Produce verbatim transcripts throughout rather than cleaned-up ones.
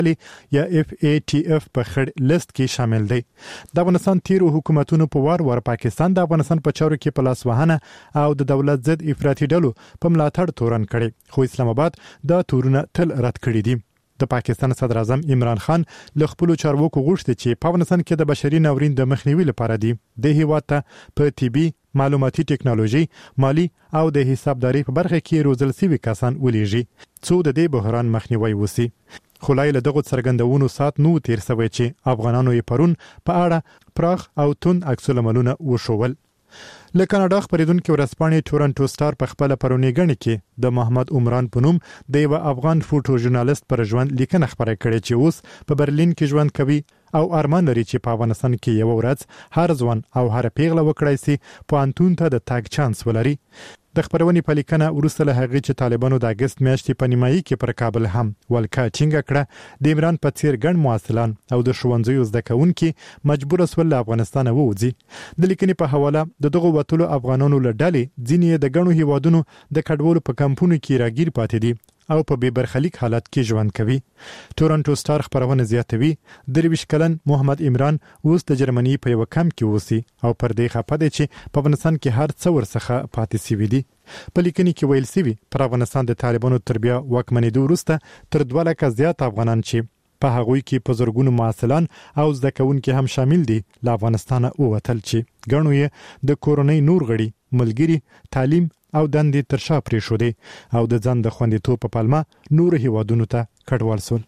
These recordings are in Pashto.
یا اف ای ټي اف په خړ لیست کې شامل دی. د افغانستان تیرو حکومتونو په وار ور پاکستان د افغانستان په چارو کې په لاس وهنه او د دولت ضد افراطي ډلو په ملاتړ تورن کړي، خو اسلام آباد دا تورونه تل رد کړي دي. د پاکستان صدر اعظم عمران خان له خپل چارواکو غوښتي چې په افغانستان کې د بشري ناورین د مخنیوي لپاره دي د هیواد ته په طبي، معلوماتي ټکنالوژي، مالی او د حسابداري په برخه کې روزل شوي کسان ولېږي څو د دې بحران مخنیوي وسی. خلای له دغه څرګندونو سات نو تیر سوي چې افغانانو یې پرون په اړه پراخ او تون عکس العملونه وشول. له کاناډا خبرېدونکو ورځپاڼې ټورنټو سټار په خپل پرونی غنی کې د محمد عمران پنوم د یو افغان فوټو ژورنالیست پر ژوند لیکنه خبره کړې چې اوس په برلین کې ژوند کوي او ارمان لري چې په افغانستان کې یو ورځ هر ځوان او هر پیغله وکړای شي په انتون ته د تاګ چانس ولري. د خبرونې په لیکنه ورسته له هغه چې طالبانو د اگست میاشتې په نیمایي کې پر کابل هم ولکه ټینګه کړه، د عمران په څیر ګڼ مواصلان او د ښوونځیو زده کوونکي مجبور سول له افغانستان ووځي. د لیکنې په حواله د دغه وټولو افغانانو له ډلې ځینې د ګڼو هیوادونو د کډوالو په کمپونو کې راګیر پاتې دي او په بې برخلیک حالت کې ژوند کوي. ټورنټو سټار خبرونه زیاتوي درویش کلن محمد عمران اوس د جرمني په یو کمپ کې اوسي او پر دې خپه دی چې په افغانستان کې هر څه ورڅخه پاتې سوي دي. په لیکنې کې ویل سوي پر افغانستان د طالبانو تربیه واکمنېدو وروسته تر دوه لکه زیات افغانان چې په هغوی کې په زرګونو معاصلان او زده کوونکي هم شامل دي له افغانستانه ووتل چې ګڼو یې د کورنۍ نور غړي، ملګري، تعلیم او دندې تر شا پرې شو دي او د ځان د خوندیتوب په پلمه نور هیوادونو ته کډوال سول.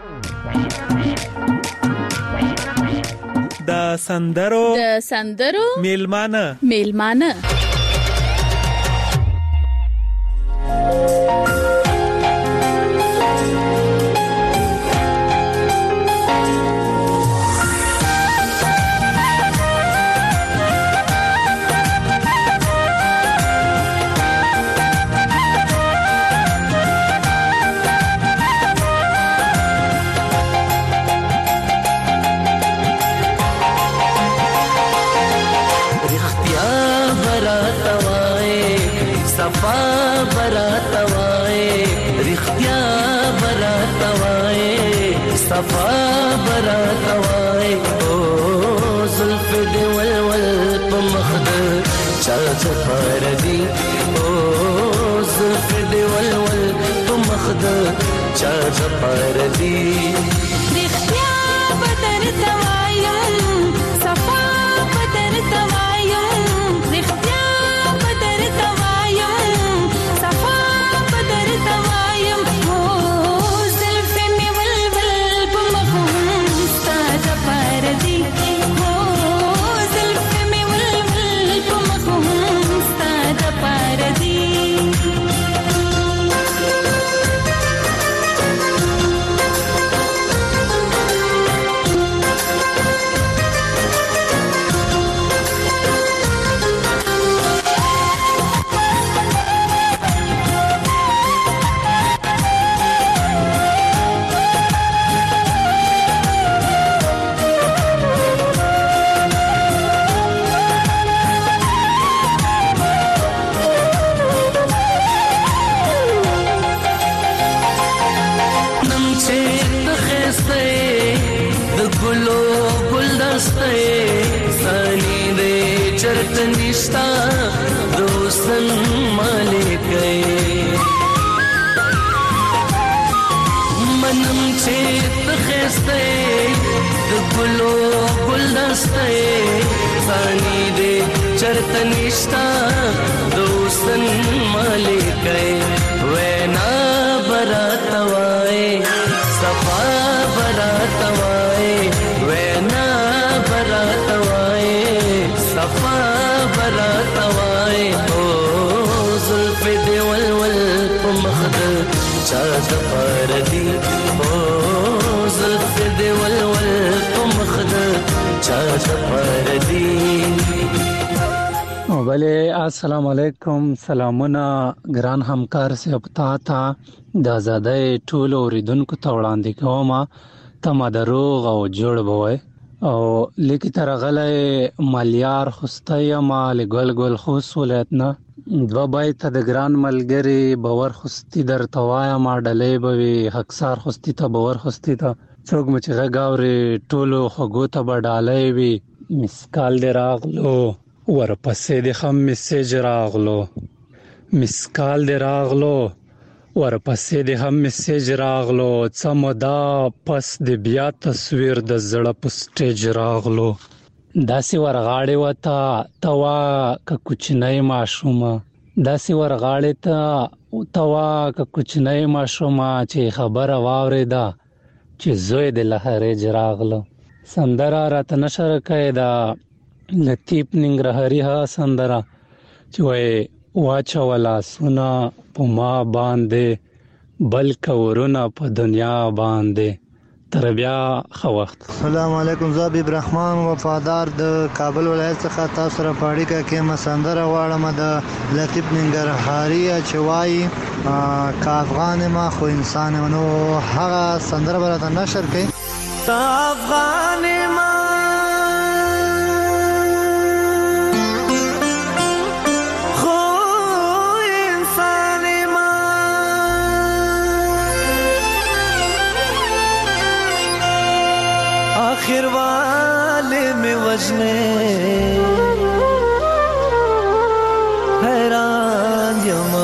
د سندرو د سندرو میلمانه میلمانه صفا برات وای او زلف دی ولول په مخد چا چپر دی او زلف دی ولول په مخد چا چپر دی رختیا بدر توایم صفا بدر توایم رختیا بدر توایم صفا بدر توایم चरतनिष्ठा दोस्तन मालिक वैना बरातवाए सफा बरातवाए वैना बरातवाए सफा बरातवाए ओ जुल्फ देवल वल मखद चाद परदी ओ जुल्फ देवल वल मखद चाद परदी. بله السلام علیکم، سلامونه ګران همکار صاحب تا ته د آزادۍ ټول اوریدونکو ته وړاندې کوم. ته ما دروغ او جوړ بوي او لیکي ترغله مالیار خوستی ما لګل ګل خوس ولایتنا دو بای ته د ګران ملګری باور خوستی در توایا ما ډلې بوي حقسار خوستی ته باور خوستی ته څوک مچ غاوري ټولو خغو ته بډالې وي مسکال دی راغلو ورپسې د خم میسج راغلو مسکال دی راغلو ورپسې د هم میسج راغلو څمدا پس د بیا تصویر د زړه په سټیج راغلو داسې ورغاړې وته توا ک کوچنۍ ماشومه داسې ورغاړې ته توا ک کوچنۍ ماشومه چې خبره واورېده چې زوی د لهرې جراغلو سندره راته نشر کړه دا لطیف ننګرهاري ها سندره چې وای واچولا سنا په ما باندې بلکې ورونه په دنیا باندې تر بیا خو وخت. السلام علیکم، زه حبیب رحمان وفادار د کابل ولایت څخه تاسو سره په اړیکه کې مسندره واړم د لطیف ننګرهاري چې وایي کا افغان ما خو انسان نو هغه سندره برته نشر کړي تا افغان ما आखिर वाले में वजने हैरान यमा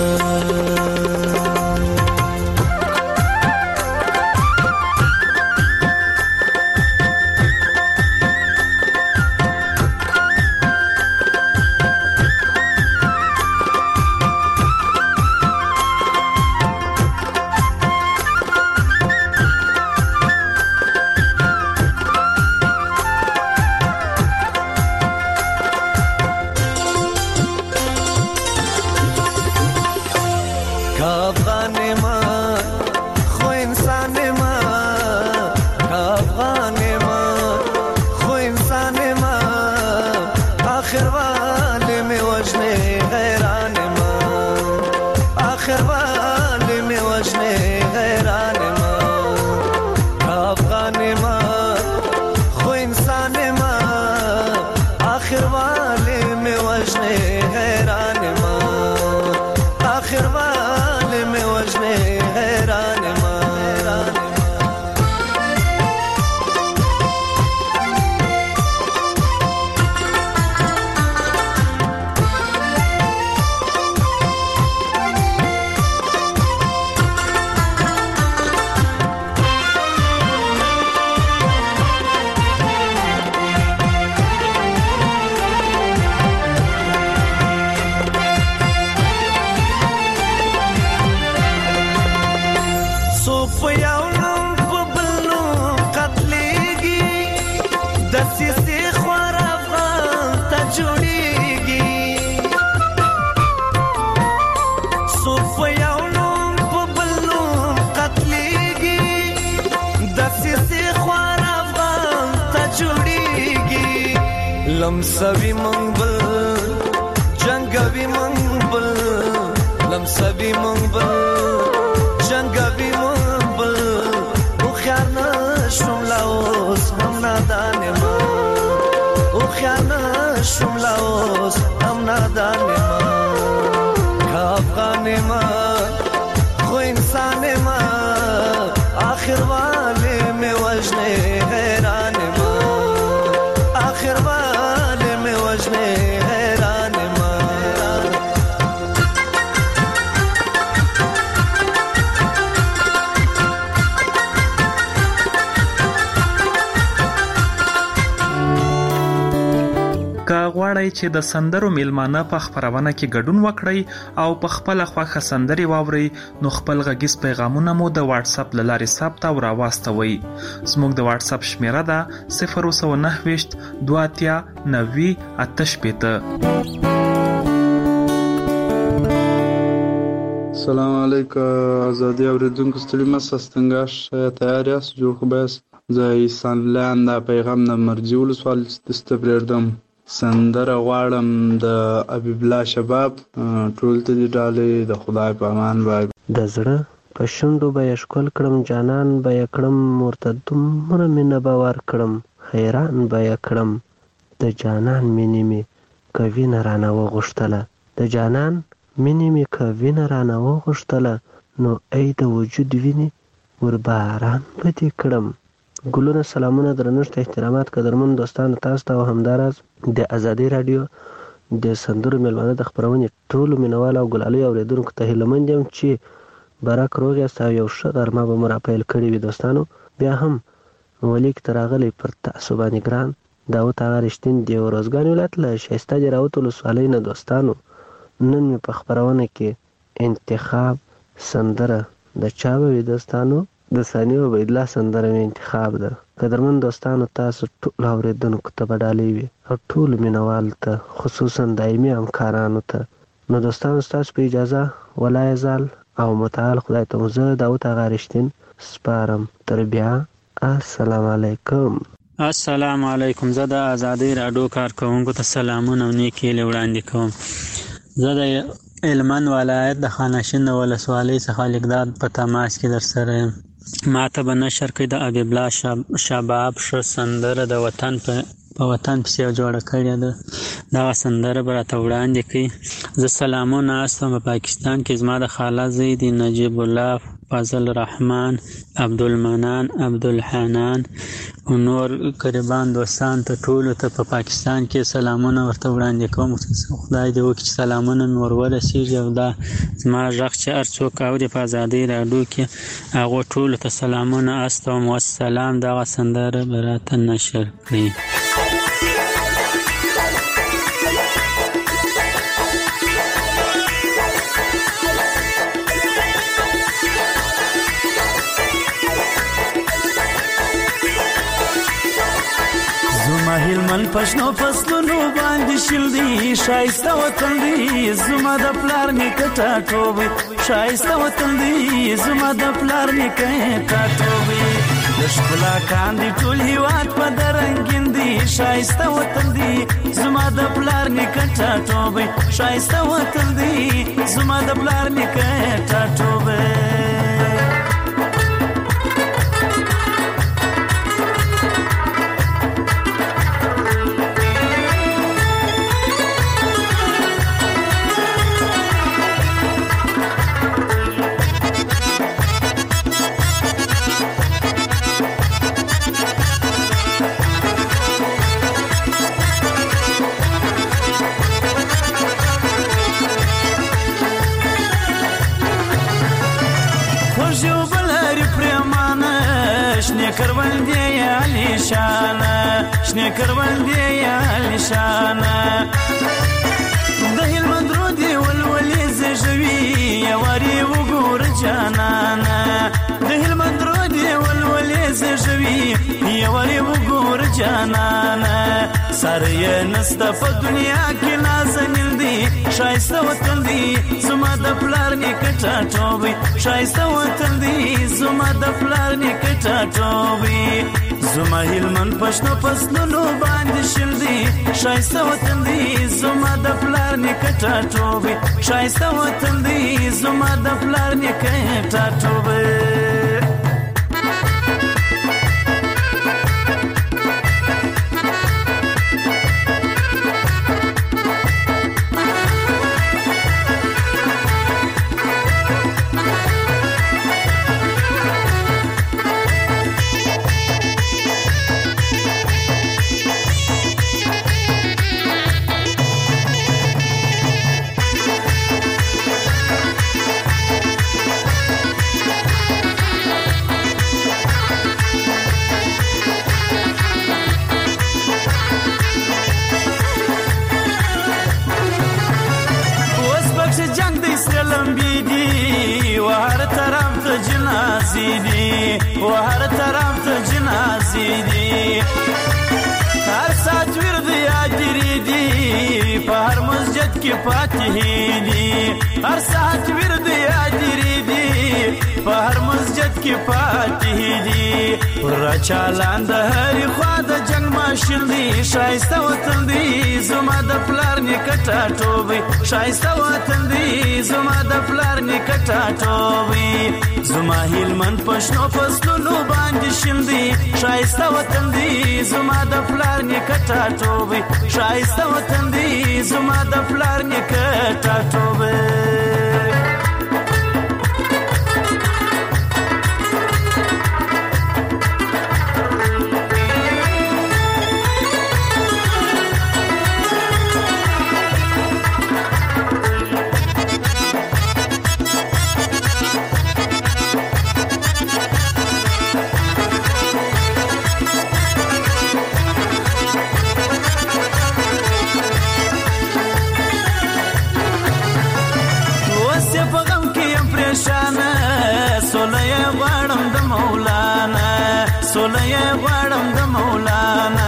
लमसवी मंगबल जंगवी मंगबल लमसवी मंगबल जंगवी मंगबल उख्यार न शुमलाओस हम नादाने मा उख्यार न शुमलाओस हम नादाने मा खाफाने मा खो इंसाने मा आखिर वाले में वजने हैरान मा आखिर वाले में वजने हैरान मा که غواړئ چې د سندرو میلمانه په خپرونه کې ګډون وکړئ او په خپل خوښه سندري واورئ نو خپل غږیز پیغامونه مو د واتس اپ له لارې ثبت او راواستوئ. زموږ د واتس اپ شمیره ده صفر سوه نهه ویشت دوه اتیا نوي اته شپېته. السلام علیکم ازادي اوریدونکو ستړي مه ستنګاش تیار یاست جوړ خو بس زه ایسان لاند پیغام د مرجی ولسوال دستبردم سندره غواړم د حبیب الله شباب ټول ته دی ډالې د خدای په امان وای د زړه په شونډو به یې ښکل کړم جانان به یې کړم ورته دومره مینه به ورکړم حیران به یې کړم د جانان مینې مې که وینه رانه وغوښتله د جانان مینې مې که وینه رانه وغوښتله نو ای د وجود وینې ور باران به دې کړم. ګلونه، سلامونه، درنښت، احترامات قدرمن دوستانو تاسو ته او همداراز د ازادي راډیو د سندرو میلمانه د خپرونې ټولو مینوالو او ګلالیو اورېدونکو ته هیلهمند یم چې برک روغ یاست او یو ښه غرمه به مو راپیل کړې وي. دوستانو بیا هم ولیک ته راغلی پر تاسو باندې ګران داود هغه رښتین د روزګان ولایت له ښایسته جراوت ولسوالۍ نه. دوستانو نن مې په خپرونه کې انتخاب سندره د چا به وي؟ دوستانو د ثاني عبیدالله سندره مې انتخاب ده. قدرمن دوستانو تاسو ټولو اورېدونکو ته به ډالۍ وي او ټولو مینوالو ته خصوصا دایمي همکارانو ته. نو دوستانو ستاسو په اجازه ولای زال او متعال خدای ته مو زه داود هغه رښتین سپارم. تر بیا السلام علیکم. السلام علیکم. زه د ازادي راډیو کارکوونکو ته سلامونه او نیکې هیلې وړاندې کوم. زه د هلمند ولایت د خانشین ولسوالۍ څخه لیکداد په تماس کې در سره یم. ما ته به نشر کړي د حبیب الله شباب ښه سندره د وطن په په وطن پسې جوړه کړې ده. دغه سندره به راته وړاندې کړي. زه سلامونه استم په پاکستان کې زما د خاله زوی دی نجیب الله، فضل رحمان، عبدالمنان، عبدالحنان او نور قریبان دوستان ته ټولو ته په پاکستان کې سلامونه ورته وړاندې کوم. خدای دې وکړي چې سلامونه مې ور ورسېږي او دا زما غږ چې هر څوک اوري په ازادۍ راډیو کې هغو ټولو ته سلامونه استوم. والسلام. دغه سندره به راته نشر کړي. زما هلمند پښنو فصلونو باندې شل دی ښایسته وطن دی زما د پلار نیکه ټاټوبی ښایسته وطن دی زما د پلار نیکه ټاټوبی د ښکلا کاندي ټول هیواد په درنګین دی ښایسته وطن دی زما د پلار نیکه ټاټوبی ښایسته وطن دی زما د پلار نیکه ټاټوبی. شنه کروندې علی شانه شنه کروندې علی شانه د هلمند رودي ولولې زژوي یواري وګور جانانه د هلمند رودي ولولې زژوي یواري وګور جانانه سره نسته په دنیا کې نازنین دي ښایسته وطن دی زما د پلار نیکه ټاټوبی ښایسته وطن دی زما د پلار نیکه ټاټوبی زما هلمند پښنو فصلونو باندې شل دی ښایسته وطن دی زما د پلار نیکه ټاټوبی ښایسته وطن دی زما د پلار نیکه ټاټوبی. وهر طرف ته جنازې دي هر ساعت ورد یادري دي په هر مسجد کې فاتحې دي هر ساعت ورد یادري دي په هر مسجد کې فاتحې دي پر چالان د هرې خوا د جنگ ماشین دي ښایسته وطن دی زما د پلار نیکه ټاټوبی ښایسته وطن دی زما د پلار نیکه ټاټوبی زما هلمند پښنو فصلونو باندې شین دی شایسته وطن دی زما د پلار نیکه ټاټوبی شایسته وطن دی زما د پلار نیکه ټاټوبی سولې غواړم د مولانا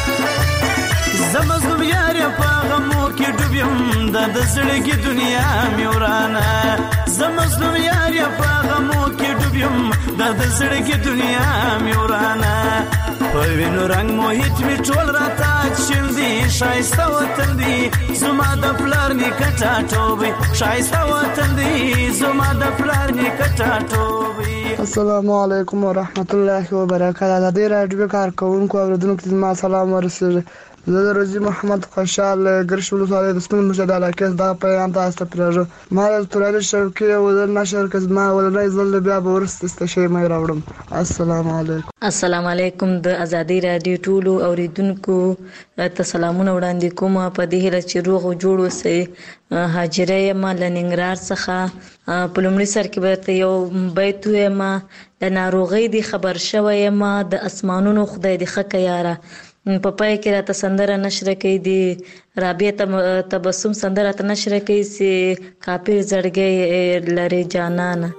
زمزم یار په غمو کې ډوبیم د زړګي دنیا مې ورانه زمزم یار په غمو کې ډوبیم د زړګي دنیا مې ورانه په وینو رنگ موهیت می ټول راته چیندي شایسته وطن دی زما د پلار نیکه ټاټوبی شایسته وطن دی زما د پلار نیکه ټاټوبی. السلام علیکم ورحمت الله وبرکاته. د دې راډیو کارکونکو اوریدونکو ته ما سلام ورسوي. زه د روزي محمد خوشحال ګرشي ولسوالۍ د سپین مشهد علاقې دا پیغام تاسو ته پرېږدم. ما د تورالي شوکې ولر نشر کز ما ولنای زل بیا به ورسته شي مې راوړم. السلام علیکم. السلام علیکم. د ازادي رادیو ټولو اوریدونکو ته سلامونه وړاندې کوم. په دې هیله چې روغ او جوړ اوسئ. هاجره یم له ننګرهار څخه. په لومړي سر کې به یو بیت وایم. د ناروغۍ دی خبر شوی یم د اسمانونو خدای دې ښه که یاره. په پای کې راته سندره نشره کوي د رابعه تبسم سندره راته نشره کوي چې کافر زړګی لري جانانه.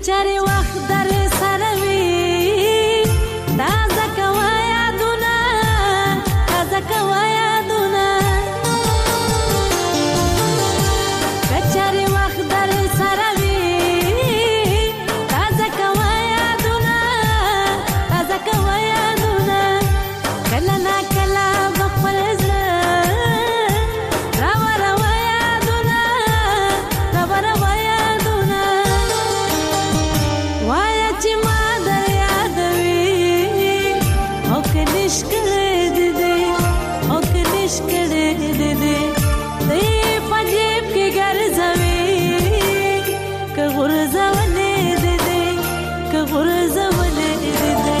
کچاري وخت در سره وي تازه کوه یادونه تازه کوه یادونه کچاري وخت در سره وي تازه کوه یادونه تازه کوه یادونه کله نا کله بخپل زړه راوړوه یادونه راوړوه یادونه وایه چې ما در یادوي او که نش کړی دې دې او که نش کړی دې دې ته یې په جیب کې ګرځوي که غورځولې دې دې که غورځولې دې دې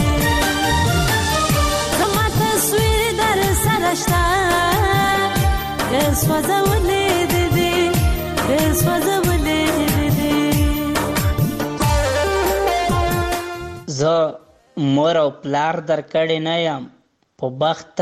زما تصویر در سره شته که سوځولې دې دې که سوځولې دې دې زه مور او پلار در کړی نه یم په بخت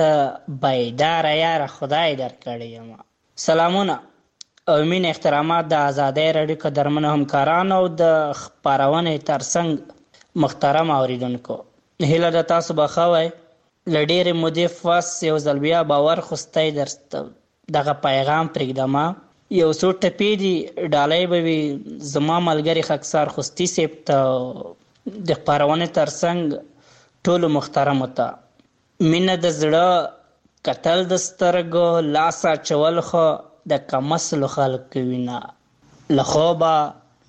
بیداره یاره خدای در کړی یم. سلامونه او مین احترامات د ازادۍ راډیو قدرمنو همکارانو او د خپرونې ترڅنګ محترم اوریدونکو، هیله ده تاسو به ښه وئ. له ډېرې مودې پس یو ځل بیا باور خوستی درته دغه پیغام پرېږدمه. یو څو ټپې دي ډالۍ به وي زما ملګري خاکسار خوستي صاحب ته د خپرونې ترڅنګ ټولو محترمو ته. مینه د زړه کتل د سترګو لاس اچول خو د کمسلو خلکو وینه. له خوبه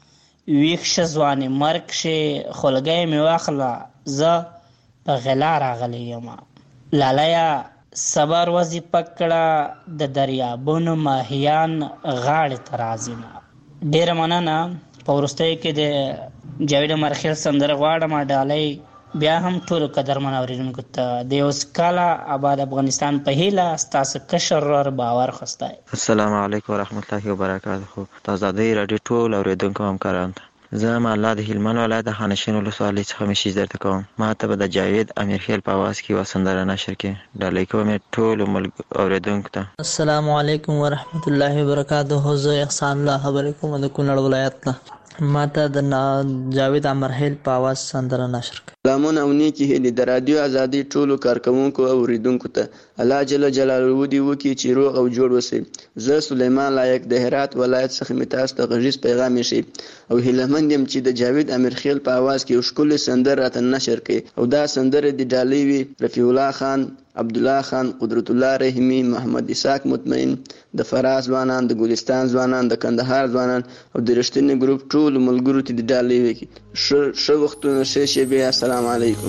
ویښ شه ځوانې مرګ شي خولګۍ مې واخله زه په غلا راغلی یم. لالیه صبر وظیفه کړه د دریابونو ماهیان غاړې ته راځینه. ډېره مننه. په وروستیو کې د جاوید امرخیل سندره غواړم ډالۍ بیا هم ټولو قدرمنو اورېدونکو ته د یو سکاله آباد افغانستان په هیله ستاسو کشر ورور باور خوستی. السلام علیکم ورحمت الله وبرکاته. د ازادۍ راډیو ټول اورېدونکو همکارانو ته زه مالا د هلمند ولایت د خانشین ولسوالۍ څخه میسیج درته کوم. ما ته به د جاوید امیرخیل په اواز کې یوه سندره نشر کړي. ډالۍ کوم یې ټولو اورېدونکو ته. السلام علیکم ورحمت الله وبرکاته. زه احسان الله خبرې کوم د کونړ ولایت نه. ما ته د جاوید امیرخیل په اواز سندره نشر کړي. سلامونه او نیکې هیلې د رادیو ازادۍ ټولو کارکوونکو او اورېدونکو ته. الله جل جلاله دې وکړي چې روغ او جوړ اوسئ. زه سلیمان لایق د هرات ولایت څخه مې تاسو ته غږیز پیغام ایښی او هیلهمند یم چې د جاوید امیرخیل په اواز کې یو ښکلی سندره راته نشر کړي او دا سندره د ډالۍ وي رفیع الله خان، عبدالله خان، قدرت الله رحیمی، محمد اسحاق مطمئن، د فراه ځوانان، د ګلستان ځوانان، د کندهار ځوانان او د رښتینې ګروپ ټولو ملګرو ته د ډالۍ وکړي. ښه وختونه، ښې شېبې. السلام علیکم.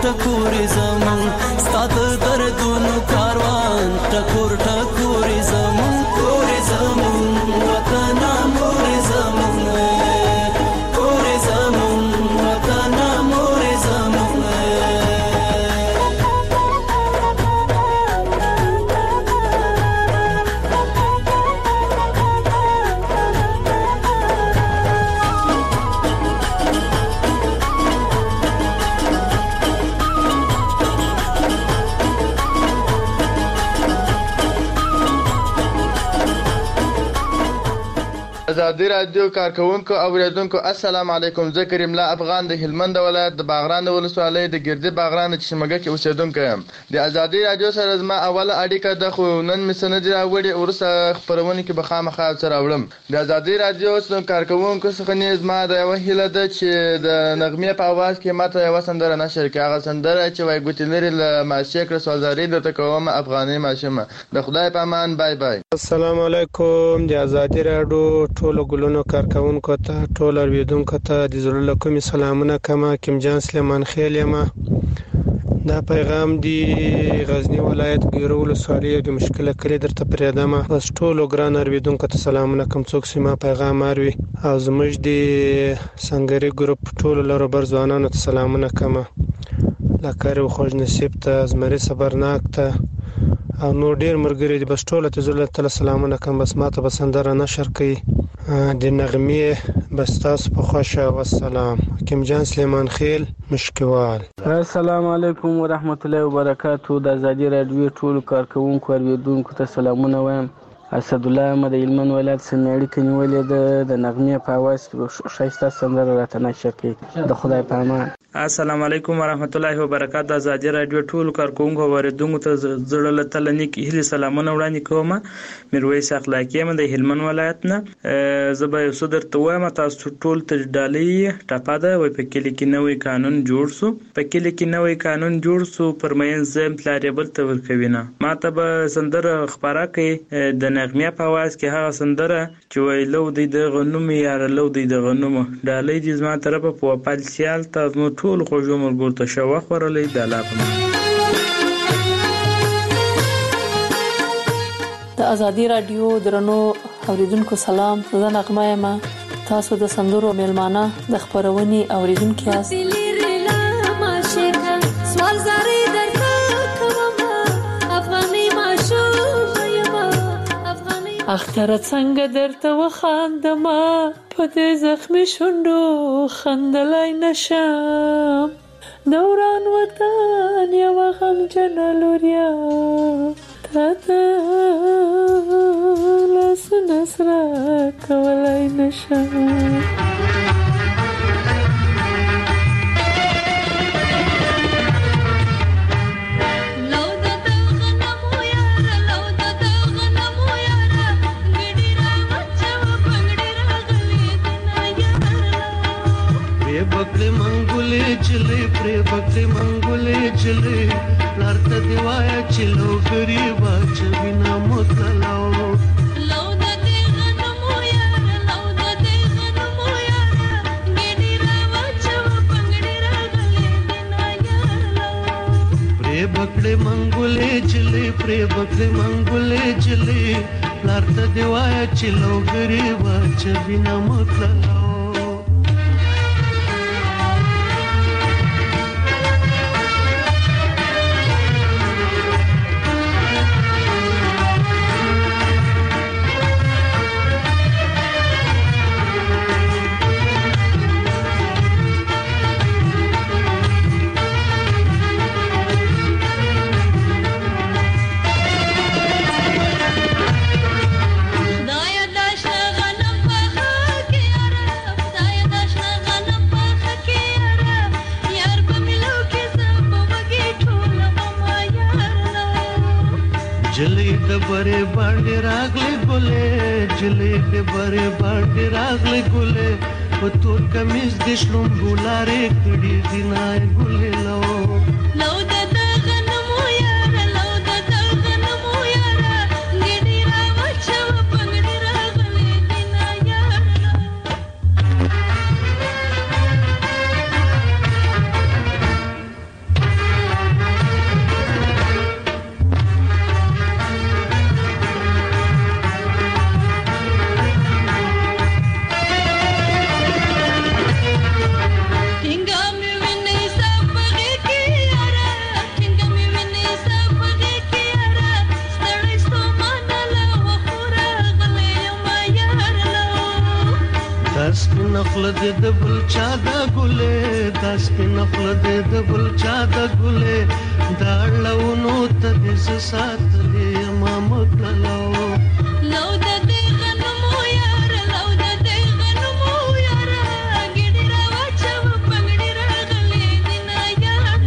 ټکور زمون ستاد دردونو کاروان ټکور ټکور زمون کور زمون وطن مور زمون کور زمون وطن مور زمون ازادي رادیو کارکونکو او اوریدونکو السلام علیکم. زه کریم الله افغان د هلمند ولایت د باغران ولسوالۍ د ګردې باغران چشمګه کې اوسیدونکی یم. د ازادي رادیو سره زما اوله اړیکه د خو نن مې څه نه دي راوړي، وروسته خپرونې کې به خامخا څه راوړم. د ازادي رادیو کارکونکو څخه نیز ما د یوه هیله ده چې د نغمې په اواز کې ماته یوه سندره نشر کړي، هغه سندره چې وایي ګوتې لرې له ماشې کړه سوالزاري درته کومه افغاني ماشومه. د خدای په امان. بای بای. السلام علیکم. د ازادي رادیو ټولو ګلونو کارکونکو ته ټول اوریدونکو ته د زړه له کومې سلامونه کوم. کیم جان سلیمان خیل یم. دا پیغام دی غزنی ولایت ګیرو ولسوالۍ د مشکله کلی درته پرېږدم. بس ټولو ګران اوریدونکو ته سلامونه کوم څوک چې ما پیغام اوري، او زموږ د سنګري ګروپ ټولو لروبر ځوانانو ته سلامونه کوم، لکه و خوش نصیب ته، زمري صبرناک ته، او نور ډیر مرګري دي. بس ټول ته زړه ته سلامونه کوم. بس ماته به سندره نشر کوي د نغمې. بس تاسو په خوښه. والسلام. کیم جان سلیمان خیل مشکوال. السلام علیکم ورحمت الله وبرکاتو. د ازادي رادیو ټول کارکونکو اوریدونکو ته سلامونه وایم. اسد الله احمد هلمند ولایت څخه اړیکه نیولې ده. د نغمې په اواز کې ښایسته سندره راته نشر کړي. د خدای په امان. السلام علیکم ورحمت الله وبرکاتو. ازادي رادیو ټول کارکونکو اوریدونکو ته زړه له تله نیک هیلې سلامونه وړاندې کوم. میرویس اخلاقی یم د هلمند ولایت نه. زه به یو څه درته وایم. تاسو ټول ته ډالۍ ټپه ده. وایي په کلي کې نوی قانون جوړ سو، په کلي کې نوی قانون جوړ سو، پر مین زم پلار یې بل ته ورکوي نه. ما ته به سندره خبره کوي د نغمې په اواز کې، هغه سندره چې وایي لو دی د غنوم یاره لو دی د غنوم. ډالۍ دې زما طرفه په وپال سیال تاسو ټول خوږو مرګور ته شوه خورلې د الله په امان. د ازادي رادیو درنو اوریدونکو سلام. زه نغمه یم. تاسو د سندرو میلمانه د خبرونې اوریدونکو یاست. اختر څنګه درته وخاندما په دې زخمي شونډو خندلای نشم. دوران وطن یو غمجن لوریا تا ته لاسونه سره کولای نشم. بکړې منګولې چلې پرې بکړې منګولې چلې لارته دیوایا چلو غریبا چوینا متلاو لو د دې غنمو یار لو د دې غنمو یار ګډي راو چو پنګړي راغلې دینا یار پرې بکړې منګولې چلې پرې بکړې منګولې چلې لارته دیوایا چلو غریبا چوینا متلاو. बरे बांडे रागले गोले जले दे बरे बांडे रागले गोले वो तो कमीज दिशलुम बुलारे कड़ी दिनाए गोले लो लो दादा गनमो यार लो दादा गनमो यार गिडी राव छव पंगड़ी रागले दिना यार نخله دې د بل چا د ګلې دا سپین نخله دې د بل چا د ګلې دا لونو ته دې ساتلې ما مکلو لو د دې غنمو یار لو د دې غنمو یار ګډي را واچو پنګړي راغلې دینا یار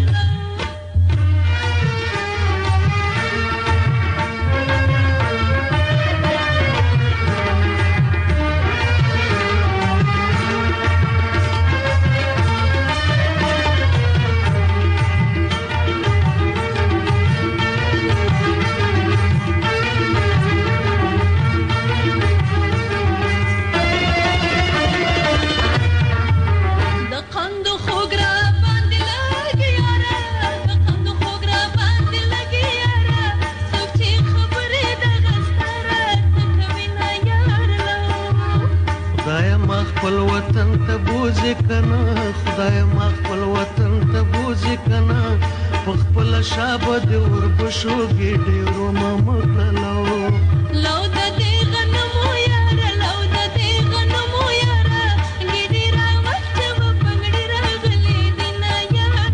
خپل وطن ته بوزي کنه خدای ما خپل وطن ته بوزي کنه په خپل شابه د وربشو ګډیرو ما مکلو لو د دې غنمو یار لو د دې غنمو یار ګډي را واچو پنګړي راغلې دینا یار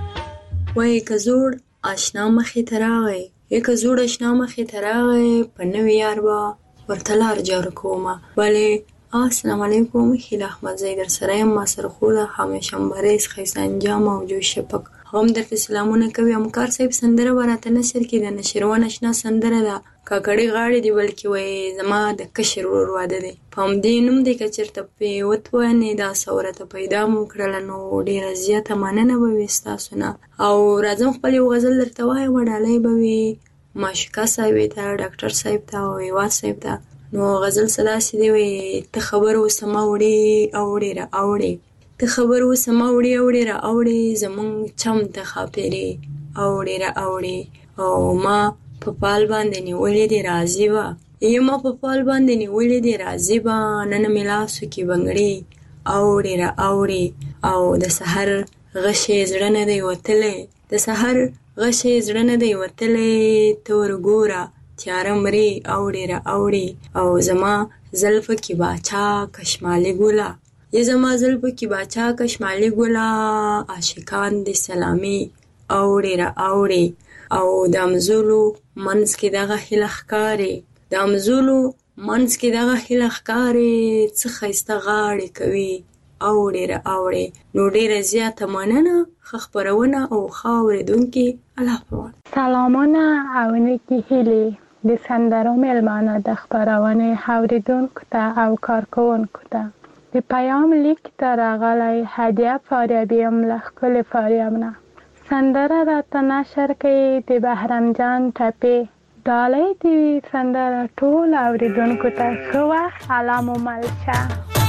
وای کزوړ آشنا مخې تراغې یک زوړ آشنا مخې تراغې په نوې یار با ورتلار جوړ کومه بلې السلام علیکم هیله احمد زید در سره یم ما سره خو د همیشه مبارز خیسه انجام او جو شپک هم درته سلامونه کوي همکار صاحب سندره ورته نشر کې د نشروان آشنا سندره ده کاکړی غاړي دی بلکې وای زما د کشر ورور واده دی پام دې نوم دې کچرته په وتوانه دا سورته پیدا مو کړل نو ډیره زیاته مننه به وستا سنا او راځم خپل غزل درته وای وډالې به وي ماشکا صاحب ته ډاکټر صاحب ته او یوا صاحب ته نو غزل صدا سي دی وي ته خبر وسما وړي اوړي را اوړي ته خبر وسما وړي اوړي را اوړي زمون چم ته خاپيري اوړي را اوړي او ما په پال باندې نیولې دي راضي وا یم په پال باندې نیولې دي راضي وا نن ملاسو کې بنگړي اوړي را اوړي او د سحر غشې زړه نه دی وتلې د سحر غشې زړه نه دی وتلې تور ګورا تیار مري اوړي را اوړي او زما زلف کی باچا کشمالی ګولا ی زما زلف کی باچا کشمالی ګولا عاشقان دي سلامي اوړي را اوړي او دامزولو منس کې دغه هلخکاري دامزولو منس کې دغه هلخکاري څه خيسته غاړي کوي اوړي را اوړي نو ډیره زیاته مننه خبرونه او خاوردونکو الله پوان سلامونه او نیکی هیلی د سندرو ملمانه د خبرونه اوریدونکو ته او کارکوونکو ته د پیام لیک ته راغلی هدیه فاریابیم له ښکلې فاریاب نه سندره راته نشر کوي د بهرام جان ټپې ډالۍ دې وي سندره ټول اوریدونکو ته ښه وخت الله مو مل شه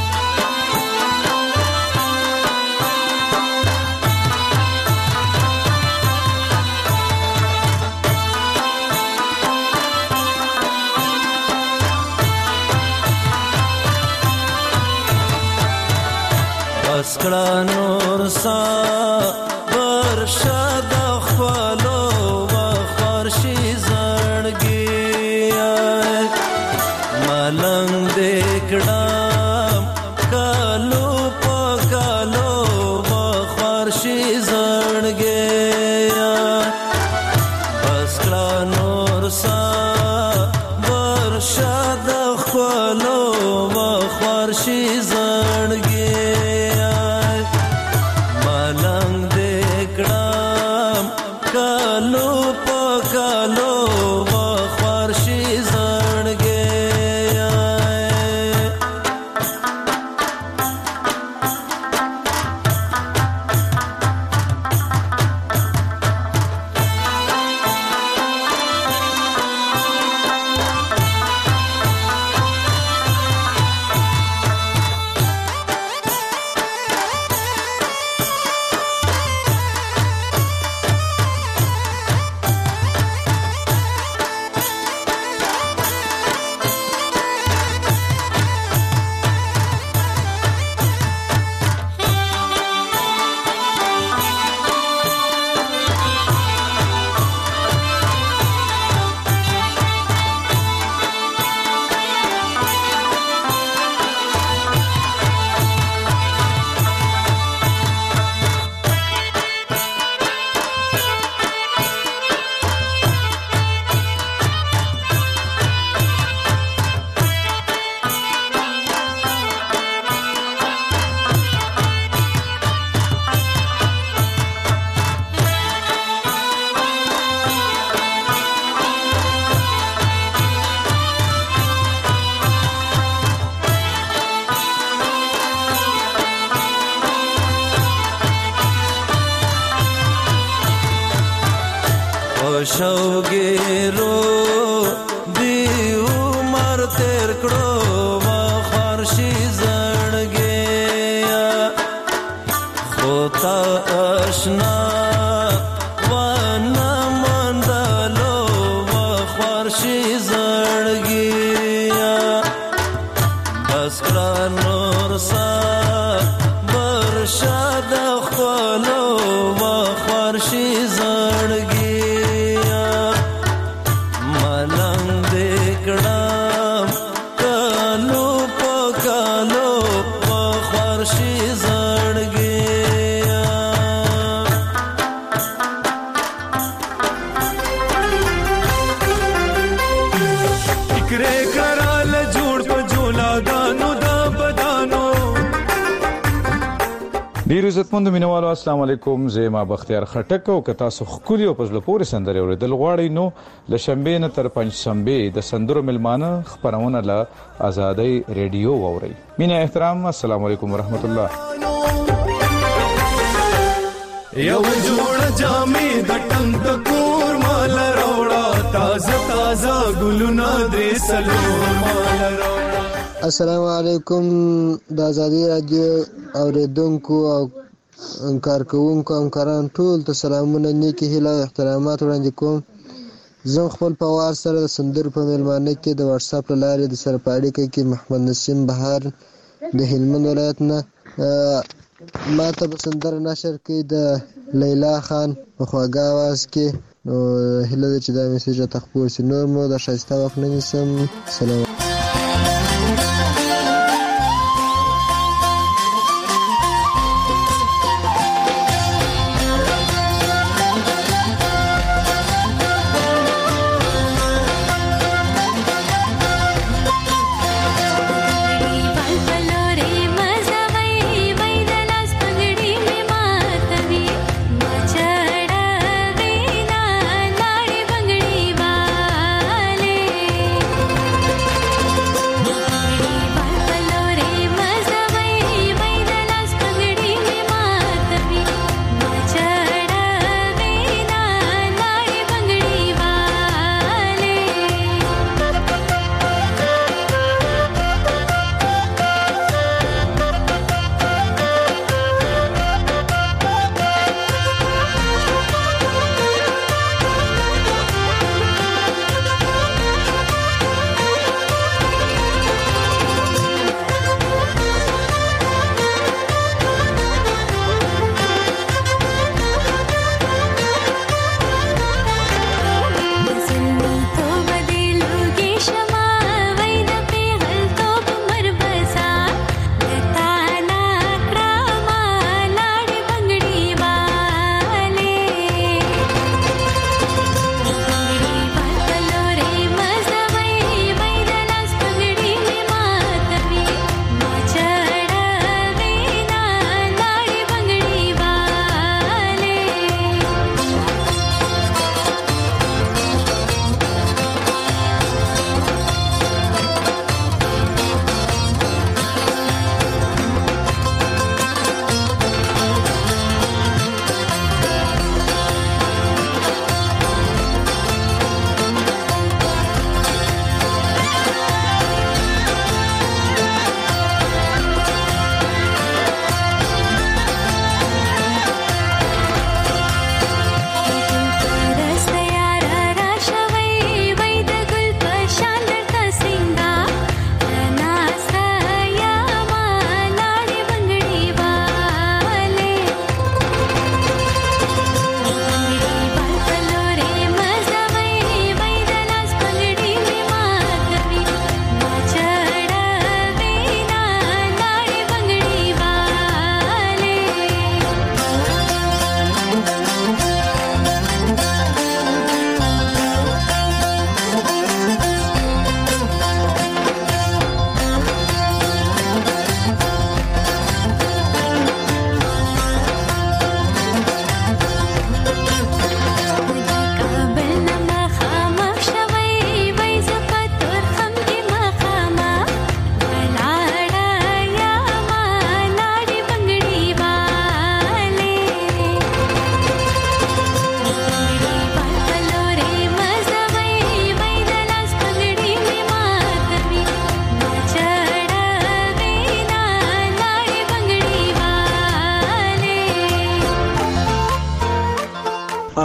اسکړه نور سا ورشد خپلو وخرشي زړګي ملنګ دې کړم کالو پکالو وخرشي زړګي اسکړه نور سا ورشد خپلو وخرشي زړګي کال شوګیرو دی عمر تیر کړو وا خارشي زړګیا خو تا آشنا وانا مندلو وا خارشي زړګیا بس کړه نور سا برشاد خپلو وا خارشي زړګیا ملنګ دې کړم کالو پکالو وا خارشي زړګیا فکرې کرال جوړ په جولا دانو دا بدانو. ډیر عزتمند مینوالو السلام علیکم. زما بختیار خټک او که تاسو خولي او پزله پورې سندرې اوریدل غواړئ نو ل شنبې نه تر پنځ شنبې د سندرو ملمانه خبرونه له آزادۍ ریډیو واورئ. مینه احترام السلام علیکم ورحمت الله. یو جوړ جامې د ټنګ د کور مال راوړه تازه تازه ګلونه درې سلور مال راوړه. السلام علیکم د آزادۍ رادیو اوریدونکو او کارکونکو همکاران ټول ته سلامونه نیکی هیله او احترامات وړاندې کوم. زه خپل په وار سره د سندرو په میلمانه کې د واتساپ له لارې د سره په اړیکه کې محمد نسیم بهار د هلمند ولایت نه ما ته به سندره نشر کړي د لیلا خان په خواږه آواز کې. نو هیله ده چې دا میسیج راته خپور شي. نور مو د ښایسته وخت نه نیسم. سلام. Bye.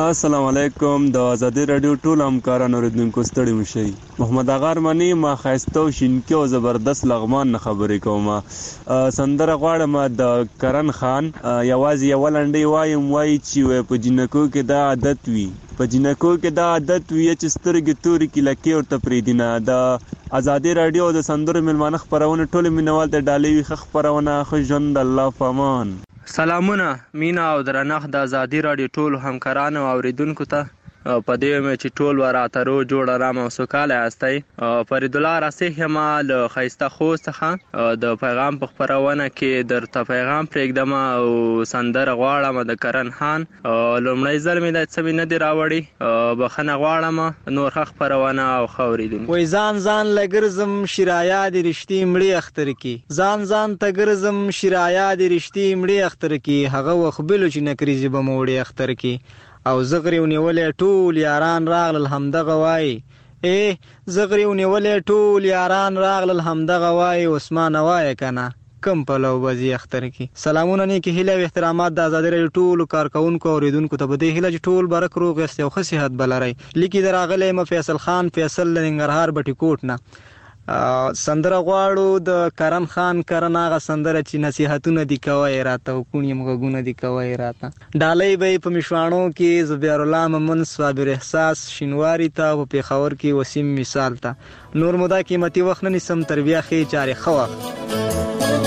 السلام علیکم د آزادي رادیو ټول همکارانو اوریدونکو ستړي مشئ. محمد اغا ارمني ما ښایسته او شینکي او زبردست لغمان نه خبرې کوم. سندره غواړم د کرن خان یوازې یوه لنډۍ وایم، وایي چې په جنکو کې دا عادت وي په جنکو کې دا عادت وي چې سترګې تورې کې لکې ورته پرېږدي نه. د ازادي رادیو د سندرو میلمانه خپرونه ټولې مینوال ته ډالۍ وي. ښه خپرونه، ښه ژوند، الله په امان. سلامونه مینا او درنښت د ازادي رادیو ټولو همکارانو او اوریدونکو ته. په دې مې چې ټول ورته رو جوړ آرام او سوکاله یاستئ. فرید الله راسخ یم له ښایسته خوست څخه د پیغام په خپرونه کې درته پیغام پرېږدم او سندره غواړم د کرن خان. لومړی ځل مې دا څه مې نه دي راوړي، بخښنه غواړم. نور ښه خپرونه او ښه اورېدونکي. وایي ځان ځان له ګرځم شرایا دې رښتې مړې اختر کې، ځان ځان ته ګرځم شرایا دې رښتې مړې اختر کې، هغه وخت بلو چې نکریزې به مو وړې اختر کې. او زغری ونیولې ټول یاران راغلل همدغه وای، ای زغری ونیولې ټول یاران راغلل همدغه وای، عثمان وای کنه کم پلو بزی اختر کی. سلامونه نیکی هیله او احترامات د آزادی رادیو ټول کارکونکو او اوریدونکو ته. بده هیله چې ټول برک روغ یاست او ښه صحت بلرئ. لیکي دراغلی م فیصل خان فیصل لنګرهار بټی کوټ نه. سندره غواړو د کرن خان. کرن هغه سندره چې نصیحتونه دي کوی راته او کونیم غږونه دي کوی راته. ډالۍ به په میشوانو کې زبیر الله ممن صابر احساس شینواری ته په پیښور کې وسیم مثال ته. نور مودا قیمتي وخت نه نیسم تر بیا ښې چارې ښه وخت.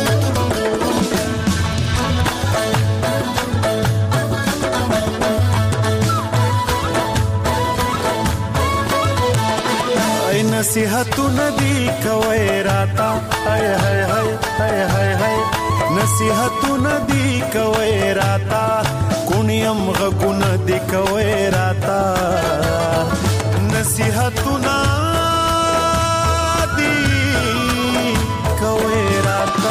نصیحتونه دی کوي راتا، هاي هاي هاي هاي هاي هاي نصیحتونه دی کوي راتا، کونیم غږونه دی کوي راتا، نصیحتونه دی کوي راتا.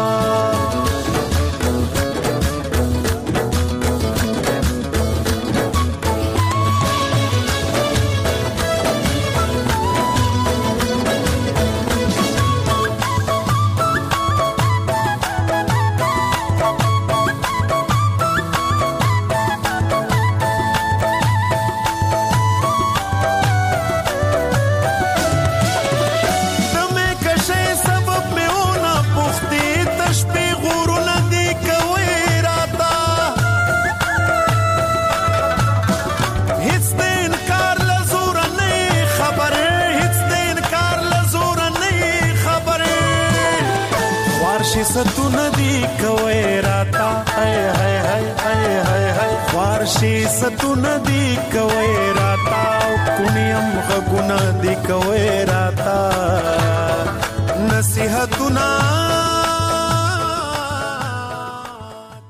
ستونه دی کوي راتا، هاي هاي هاي هاي هاي خوارشي ستونه دی کوي